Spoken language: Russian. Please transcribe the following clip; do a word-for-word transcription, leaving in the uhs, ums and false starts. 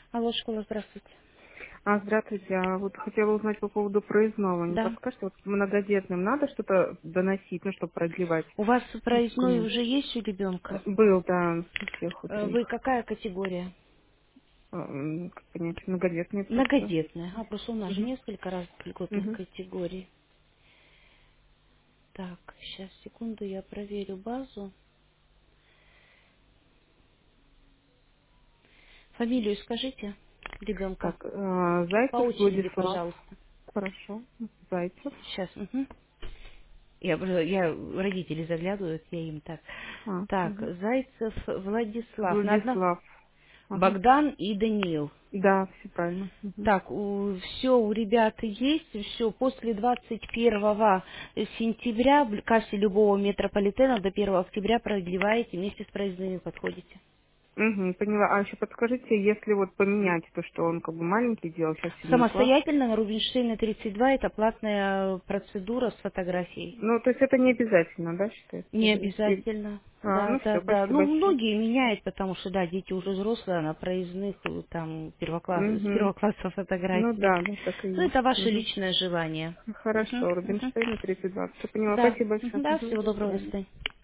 Алло, школа, здравствуйте. А, здравствуйте. А вот хотела узнать по поводу проездного. Не Да. подскажете, вот многодетным надо что-то доносить, ну, чтобы продлевать? У вас Ну, проездной документ. уже есть у ребенка? Был, да, у всех у Э, Вы троих. какая категория? А, м, Как понять, многодетные просто. Многодетная. А, просто у нас же Угу. несколько разных льготных Угу. категорий. Так, сейчас, секунду, я проверю базу. Фамилию скажите ребенка. Так, а, По Зайцев очереди, Владислав. пожалуйста. Хорошо. Зайцев. Сейчас. Угу. Я, просто- я, родители заглядывают, я им так. А, Так, угу. Зайцев Владислав. На одно... Владислав. Ага. Богдан и Даниил. Да, все правильно. Угу. Так, все у ребят есть, все после двадцать первого сентября в кассе любого метрополитена до первого октября продлеваете, вместе с проездными подходите. Угу, поняла. А еще подскажите, если вот поменять то, что он как бы маленький делал, сейчас седьмой класс. Самостоятельно на Рубинштейна тридцать два это платная процедура с фотографией. Ну, то есть это не обязательно, да, считается? Не Или- или- обязательно. А, Да, ну да, все, да. спасибо Ну, большое. многие меняют, потому что, да, дети уже взрослые, а на проездных э, там первокласс, с Угу. первого класса Ну фотографии. да, да, так и Ну, это есть. ваше Угу. личное желание. Мгм, Хорошо, мгм. Рубинштейна тридцать два. Все поняла. Да. Спасибо большое. Мгм, да, Угу. всего До доброго, до свидания. свидания.